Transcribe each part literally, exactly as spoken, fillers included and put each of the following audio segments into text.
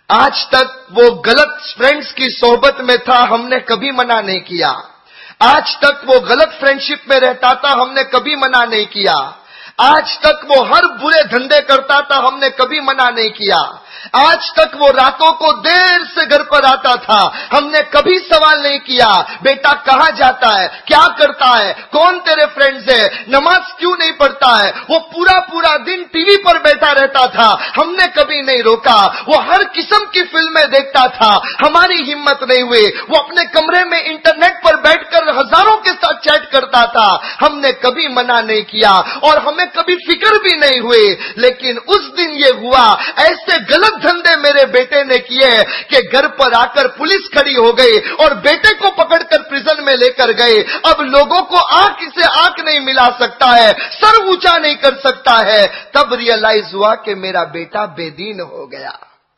آج تک وہ غلط فرینڈز کی صحبت میں تھا، ہم نے کبھی منع نہیں کیا. آج تک وہ غلط فرینڈشپ میں رہتا تھا، ہم نے کبھی منع نہیں کیا. آج تک وہ ہر برے دھندے کرتا تھا، ہم نے کبھی منع نہیں کیا. آج تک وہ راتوں کو دیر سے گھر پر آتا تھا، ہم نے کبھی سوال نہیں کیا بیٹا کہاں جاتا ہے، کیا کرتا ہے، کون تیرے فرینڈز ہے، نماز کیوں نہیں پڑھتا ہے. وہ پورا پورا دن ٹی وی پر بیٹھا رہتا تھا، ہم نے کبھی نہیں روکا. وہ ہر قسم کی فلمیں دیکھتا تھا، ہماری ہمت نہیں ہوئی. وہ اپنے کمرے میں انٹرنیٹ پر بیٹھ کر ہزاروں کے ساتھ چیٹ کرتا تھا، ہم نے کبھی منع نہیں کیا اور ہمیں کبھی فکر بھی نہیں ہوئی. لیکن اس دن یہ ہوا، ایسے غلط دھندے میرے بیٹے نے کیے کہ گھر پر آ کر پولیس کھڑی ہو گئی اور بیٹے کو پکڑ کر پریزن میں لے کر گئے. اب لوگوں کو آنکھ سے آنکھ نہیں ملا سکتا ہے، سر اونچا نہیں کر سکتا ہے. تب ریئلائز ہوا کہ میرا بیٹا بے دین ہو گیا.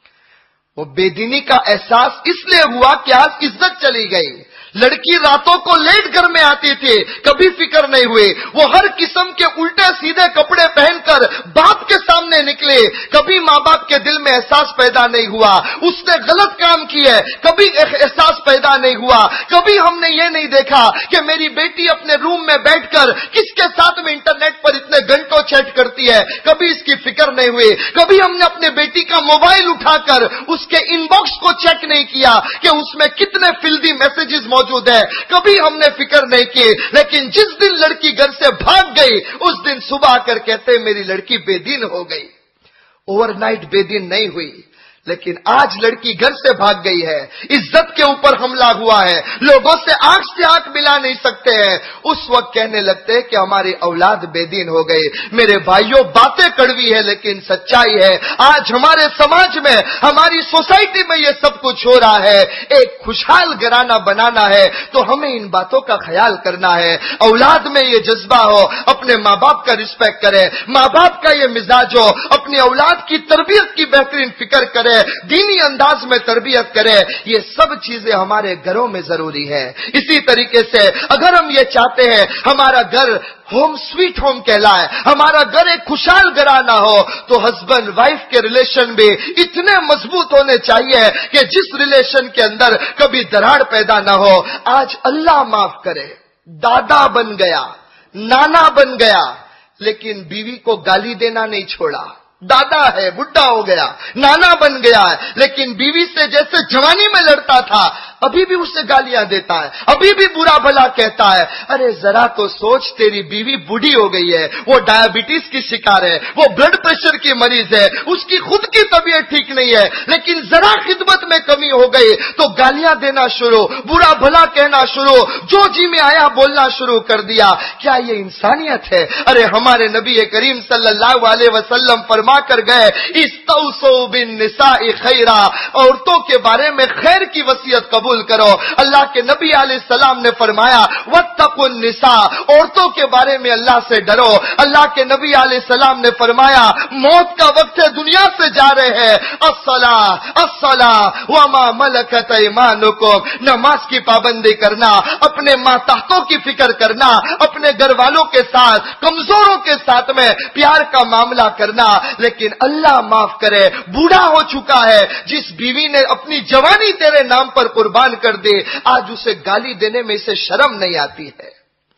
وہ بے دینی کا احساس اس لیے ہوا کہ آج عزت چلی گئی. لڑکی راتوں کو لیٹ گھر میں آتی تھی، کبھی فکر نہیں ہوئی. وہ ہر قسم کے الٹے سیدھے کپڑے پہن کر باپ کے سامنے نکلے، کبھی ماں باپ کے دل میں احساس پیدا نہیں ہوا اس نے غلط کام کیا ہے، کبھی احساس پیدا نہیں ہوا. کبھی ہم نے یہ نہیں دیکھا کہ میری بیٹی اپنے روم میں بیٹھ کر کس کے ساتھ میں انٹرنیٹ پر اتنے گھنٹوں چیٹ کرتی ہے، کبھی اس کی فکر نہیں ہوئی. کبھی ہم نے اپنے بیٹی کا موبائل اٹھا کر اس کے ان باکس کو چیک نہیں کیا کہ اس میں کتنے فلدی میسجز موجود ہے، کبھی ہم نے فکر نہیں کی. لیکن جس دن لڑکی گھر سے بھاگ گئی اس دن صبح کر کہتے میری لڑکی بے دین ہو گئی. اوور نائٹ بے دین نہیں ہوئی، لیکن آج لڑکی گھر سے بھاگ گئی ہے، عزت کے اوپر حملہ ہوا ہے، لوگوں سے آنکھ سے آنکھ ملا نہیں سکتے ہیں. اس وقت کہنے لگتے کہ ہماری اولاد بے دین ہو گئی. میرے بھائیوں باتیں کڑوی ہے لیکن سچائی ہے. آج ہمارے سماج میں، ہماری سوسائٹی میں یہ سب کچھ ہو رہا ہے. ایک خوشحال گھرانہ بنانا ہے تو ہمیں ان باتوں کا خیال کرنا ہے. اولاد میں یہ جذبہ ہو، اپنے ماں باپ کا رسپیکٹ کرے، ماں باپ کا یہ مزاج ہو، اپنی اولاد کی تربیت کی بہترین فکر کرے، دینی انداز میں تربیت کرے. یہ سب چیزیں ہمارے گھروں میں ضروری ہے. اسی طریقے سے اگر ہم یہ چاہتے ہیں ہمارا گھر ہوم سویٹ ہوم کہلائے، ہمارا گھر ایک خوشحال گھرانہ ہو، تو ہسبینڈ وائف کے ریلیشن بھی اتنے مضبوط ہونے چاہیے کہ جس ریلیشن کے اندر کبھی دراڑ پیدا نہ ہو. آج اللہ معاف کرے دادا بن گیا، نانا بن گیا، لیکن بیوی کو گالی دینا نہیں چھوڑا. دادا ہے، بڈھا ہو گیا، نانا بن گیا ہے، لیکن بیوی سے جیسے جوانی میں لڑتا تھا ابھی بھی اسے گالیاں دیتا ہے، ابھی بھی برا بھلا کہتا ہے. ارے ذرا تو سوچ، تیری بیوی بوڑھی ہو گئی ہے، وہ ڈائبٹیز کی شکار ہے، وہ بلڈ پریشر کی مریض ہے، اس کی خود کی طبیعت ٹھیک نہیں ہے، لیکن ذرا خدمت میں کمی ہو گئی تو گالیاں دینا شروع، برا بھلا کہنا شروع، جو جی میں آیا بولنا شروع کر دیا. کیا یہ انسانیت ہے؟ ارے ہمارے نبی کریم صلی اللہ علیہ وسلم فرما کر گئے استوصوا بالنساء خیرا، عورتوں کے بارے میں خیر کی وصیت قبول کرو. اللہ کے نبی علیہ السلام نے فرمایا واتقوا النساء، عورتوں کے بارے میں اللہ سے ڈرو. اللہ کے نبی علیہ السلام نے فرمایا موت کا وقت ہے، دنیا سے جا رہے ہیں، الصلاۃ الصلاۃ وما ملکت ایمانکم، نماز کی پابندی کرنا، اپنے ماتحتوں کی فکر کرنا، اپنے گھر والوں کے ساتھ کمزوروں کے ساتھ میں پیار کا معاملہ کرنا. لیکن اللہ معاف کرے بوڑھا ہو چکا ہے، جس بیوی نے اپنی جوانی تیرے نام پر قربان کر دی، آج اسے گالی دینے میں اسے شرم نہیں آتی ہے.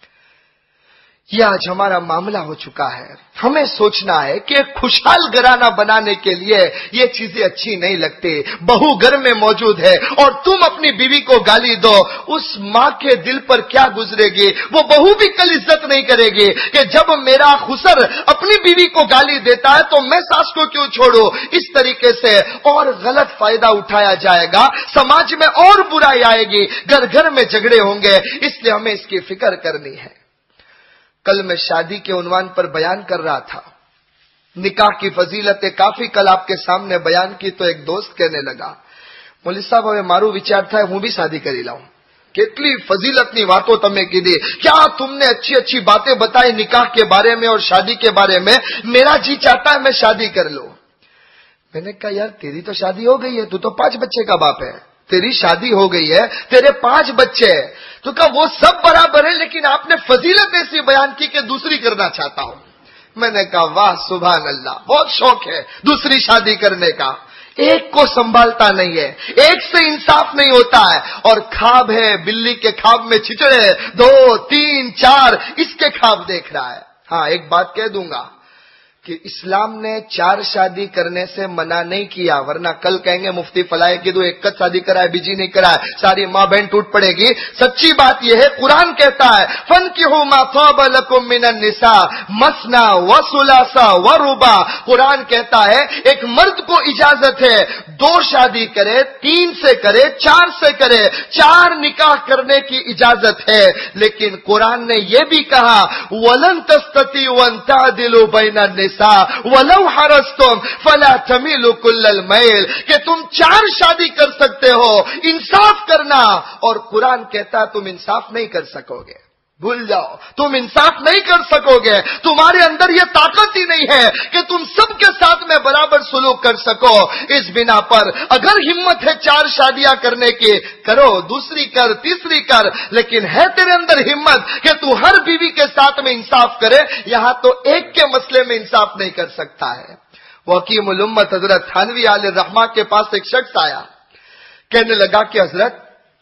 یہ آج ہمارا معاملہ ہو چکا ہے. ہمیں سوچنا ہے کہ ایک خوشحال گھرانہ بنانے کے لیے یہ چیزیں اچھی نہیں لگتی. بہو گھر میں موجود ہے اور تم اپنی بیوی کو گالی دو، اس ماں کے دل پر کیا گزرے گی؟ وہ بہو بھی کل عزت نہیں کرے گی کہ جب میرا خسر اپنی بیوی کو گالی دیتا ہے تو میں ساس کو کیوں چھوڑوں. اس طریقے سے اور غلط فائدہ اٹھایا جائے گا، سماج میں اور برائی آئے گی، گھر گھر میں جھگڑے ہوں گے. اس لیے ہمیں اس کی فکر کرنی ہے. کل میں شادی کے عنوان پر بیان کر رہا تھا، نکاح کی فضیلتیں کافی کل آپ کے سامنے بیان کی، تو ایک دوست کہنے لگا مولوی صاحب હવે મારું વિચાર થાય હું બી શાદી કરી લઉં. કેટલી ફજીલતની વાતો તમે કીધી, क्या तुमने अच्छी अच्छी बातें बताई निकाह के बारे में और शादी के बारे में, मेरा जी चाहता है मैं शादी कर लूं. मैंने कहा यार तेरी तो शादी हो गई है, तू तो पांच बच्चे का बाप है, तेरी शादी हो गई है, तेरे पांच बच्चे हैं. तो कहा वो सब बराबर है, लेकिन आपने फजीलत ऐसी बयान की कि दूसरी करना चाहता हूं. मैंने कहा वाह सुभान अल्लाह, बहुत शौक है दूसरी शादी करने का. ایک کو سنبھالتا نہیں ہے, ایک سے انصاف نہیں ہوتا ہے, اور خواب ہے بلی کے خواب میں چھچڑے, دو تین چار اس کے خواب دیکھ رہا ہے. ہاں ایک بات کہہ دوں گا کہ اسلام نے چار شادی کرنے سے منع نہیں کیا, ورنہ کل کہیں گے مفتی فلائے کی تو ایک شادی کرائے بیجی نہیں کرائے, ساری ماں بہن ٹوٹ پڑے گی. سچی بات یہ ہے, قرآن کہتا ہے فَانْكِحُوا مَا طَابَ لَكُم مِّنَ النِّسَاءِ مَثْنَىٰ وَثُلَاثَ وَرُبَاع. قرآن کہتا ہے ایک مرد کو اجازت ہے دو شادی کرے, تین سے کرے, چار سے کرے, چار نکاح کرنے کی اجازت ہے. لیکن قرآن نے یہ بھی کہا وَلَن تَسْتَطِيعُوا أَن تَعْدِلُوا بَيْنَ النِّسَاءِ وَلَوْ حَرَصْتُمْ فَلَا تَمِيلُوا كُلَّ الْمَيْلِ, کہ تم چار شادی کر سکتے ہو, انصاف کرنا. اور قرآن کہتا تم انصاف نہیں کر سکو گے, بھول جاؤ, تم انصاف نہیں کر سکو گے. تمہارے اندر یہ طاقت ہی نہیں ہے کہ تم سب کے ساتھ میں برابر سلوک کر سکو. اس بنا پر اگر ہمت ہے چار شادیاں کرنے کی, کرو, دوسری کر, تیسری کر, لیکن ہے تیرے اندر ہمت کہ تو ہر بیوی کے ساتھ میں انصاف کرے, یہاں تو ایک کے مسئلے میں انصاف نہیں کر سکتا ہے. وہ حکیم الامت حضرت تھانوی علیہ الرحمہ کے پاس ایک شخص آیا, کہنے لگا کہ حضرت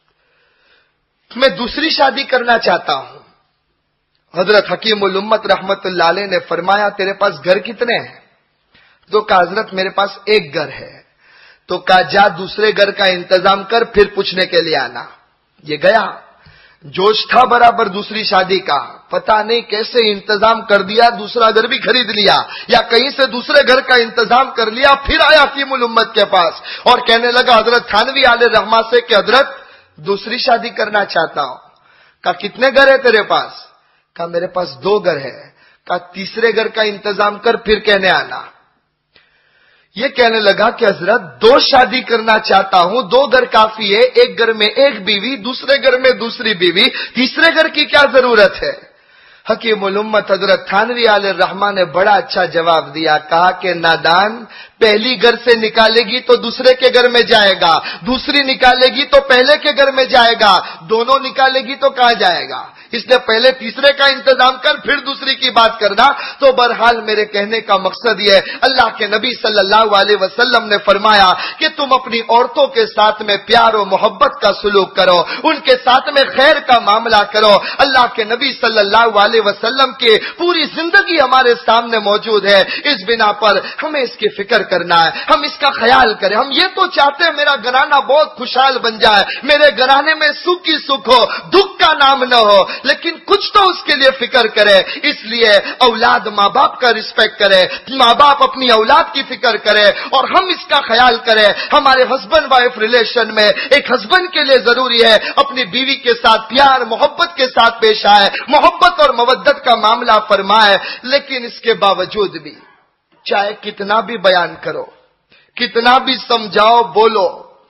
میں دوسری شادی کرنا چاہتا ہوں. حضرت حکیم الامت رحمت اللہ علیہ نے فرمایا تیرے پاس گھر کتنے ہیں؟ تو کہا حضرت میرے پاس ایک گھر ہے. تو کہا جا دوسرے گھر کا انتظام کر, پھر پوچھنے کے لیے آنا. یہ گیا, جوش تھا برابر دوسری شادی کا, پتہ نہیں کیسے انتظام کر دیا, دوسرا گھر بھی خرید لیا یا کہیں سے دوسرے گھر کا انتظام کر لیا. پھر آیا حکیم الامت کے پاس اور کہنے لگا حضرت تھانوی علیہ رحمہ سے کہ حضرت دوسری شادی کرنا چاہتا ہوں. کہا کتنے گھر ہے تیرے پاس؟ کہا میرے پاس دو گھر ہے. کہا تیسرے گھر کا انتظام کر, پھر کہنے آنا. یہ کہنے لگا کہ حضرت دو شادی کرنا چاہتا ہوں, دو گھر کافی ہے, ایک گھر میں ایک بیوی, دوسرے گھر میں دوسری بیوی, تیسرے گھر کی کیا ضرورت ہے؟ حکیم الامت حضرت تھانوی علیہ الرحمہ نے بڑا اچھا جواب دیا. کہا کہ نادان, پہلی گھر سے نکالے گی تو دوسرے کے گھر میں جائے گا, دوسری نکالے گی تو پہلے کے گھر میں جائے گا, دونوں نکالے گی تو کہاں جائے گا؟ اس لیے پہلے تیسرے کا انتظام کر, پھر دوسری کی بات کرنا. تو بہرحال میرے کہنے کا مقصد یہ ہے, اللہ کے نبی صلی اللہ علیہ وسلم نے فرمایا کہ تم اپنی عورتوں کے ساتھ میں پیار و محبت کا سلوک کرو, ان کے ساتھ میں خیر کا معاملہ کرو. اللہ کے نبی صلی اللہ علیہ وسلم کی پوری زندگی ہمارے سامنے موجود ہے. اس بنا پر ہمیں اس کی فکر کرنا ہے, ہم اس کا خیال کریں. ہم یہ تو چاہتے ہیں میرا گھرانہ بہت خوشحال بن جائے, میرے گھرانے میں سکھ ہی سکھ ہو, دکھ کا نام نہ ہو, لیکن کچھ تو اس کے لیے فکر کرے. اس لیے اولاد ماں باپ کا رسپیکٹ کرے, ماں باپ اپنی اولاد کی فکر کرے, اور ہم اس کا خیال کریں. ہمارے ہسبینڈ وائف ریلیشن میں ایک ہسبینڈ کے لیے ضروری ہے اپنی بیوی کے ساتھ پیار محبت کے ساتھ پیش آئے, محبت اور مودت کا معاملہ فرمائے. لیکن اس کے باوجود بھی چاہے کتنا بھی بیان کرو, کتنا بھی سمجھاؤ بولو,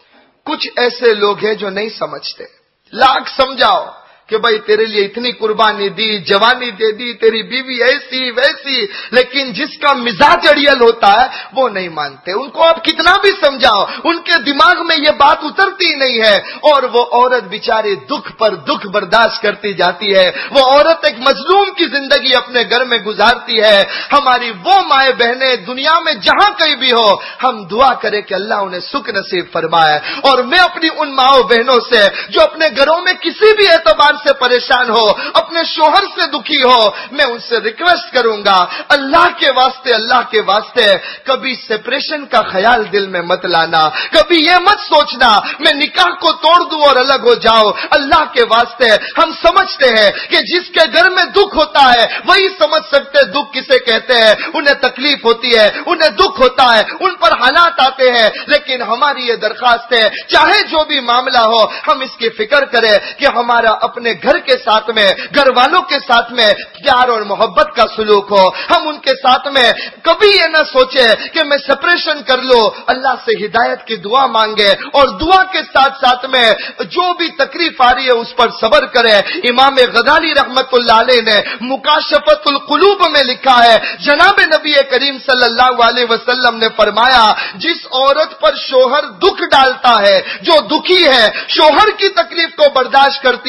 کچھ ایسے لوگ ہیں جو نہیں سمجھتے. لاکھ سمجھاؤ کہ بھائی تیرے لیے اتنی قربانی دی, جوانی دے دی, تیری بیوی ایسی ویسی, لیکن جس کا مزاج اڑیل ہوتا ہے وہ نہیں مانتے. ان کو آپ کتنا بھی سمجھاؤ, ان کے دماغ میں یہ بات اترتی نہیں ہے, اور وہ عورت بیچاری دکھ پر دکھ برداشت کرتی جاتی ہے. وہ عورت ایک مظلوم کی زندگی اپنے گھر میں گزارتی ہے. ہماری وہ مائیں بہنیں دنیا میں جہاں کہیں بھی ہو, ہم دعا کریں کہ اللہ انہیں سکھ نصیب فرمائے. اور میں اپنی ان ماؤں بہنوں سے جو اپنے گھروں میں کسی بھی اعتبار سے پریشان ہو, اپنے شوہر سے دکھی ہو, میں ان سے ریکویسٹ کروں گا اللہ کے واسطے, اللہ کے واسطے کبھی سپریشن کا خیال دل میں مت لانا. کبھی یہ مت سوچنا میں نکاح کو توڑ دوں اور الگ ہو جاؤ. اللہ کے واسطے ہم سمجھتے ہیں کہ جس کے گھر میں دکھ ہوتا ہے وہی سمجھ سکتے دکھ کسے کہتے ہیں. انہیں تکلیف ہوتی ہے, انہیں دکھ ہوتا ہے, ان پر حالات آتے ہیں, لیکن ہماری یہ درخواست ہے چاہے جو بھی معاملہ ہو ہم اس کی فکر کریں کہ ہمارا اپنے گھر کے ساتھ میں, گھر والوں کے ساتھ میں پیار اور محبت کا سلوک ہو. ہم ان کے ساتھ میں کبھی یہ نہ سوچے کہ میں سپریشن کر لوں. اللہ سے ہدایت کی دعا مانگے, اور دعا کے ساتھ ساتھ میں جو بھی تکلیف آ رہی ہے اس پر صبر کرے. امام غزالی رحمت اللہ علیہ نے مکاشفت القلوب میں لکھا ہے, جناب نبی کریم صلی اللہ علیہ وسلم نے فرمایا جس عورت پر شوہر دکھ ڈالتا ہے, جو دکھی ہے, شوہر کی تکلیف کو برداشت کرتی ہے,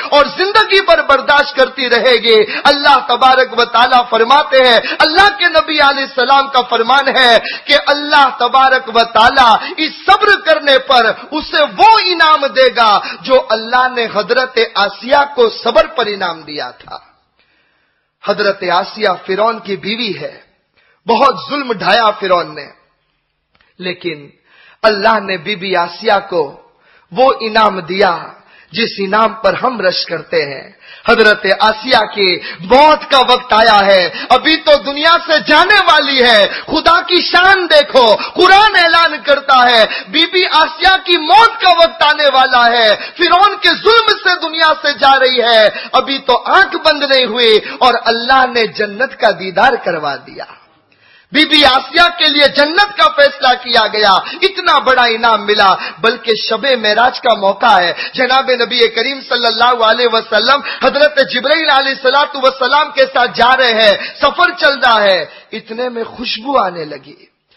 اور زندگی پر برداشت کرتی رہے گی۔ اللہ تبارک و تعالیٰ فرماتے ہیں، اللہ کے نبی علیہ السلام کا فرمان ہے کہ اللہ تبارک و تعالیٰ اس صبر کرنے پر اسے وہ انعام دے گا جو اللہ نے حضرت آسیہ کو صبر پر انعام دیا تھا۔ حضرت آسیہ فرعون کی بیوی ہے، بہت ظلم ڈھایا فرعون نے، لیکن اللہ نے بی بی آسیہ کو وہ انعام دیا جس انعام پر ہم رش کرتے ہیں۔ حضرت آسیہ کی موت کا وقت آیا ہے، ابھی تو دنیا سے جانے والی ہے۔ خدا کی شان دیکھو، قرآن اعلان کرتا ہے بی بی آسیہ کی موت کا وقت آنے والا ہے، فرعون کے ظلم سے دنیا سے جا رہی ہے، ابھی تو آنکھ بند نہیں ہوئی اور اللہ نے جنت کا دیدار کروا دیا۔ بی بی آسیہ کے لیے جنت کا فیصلہ کیا گیا، اتنا بڑا انعام ملا۔ بلکہ شب معراج کا موقع ہے، جناب نبی کریم صلی اللہ علیہ وسلم حضرت جبرائیل علیہ الصلوۃ والسلام کے ساتھ جا رہے ہیں، سفر چل رہا ہے، اتنے میں خوشبو آنے لگی۔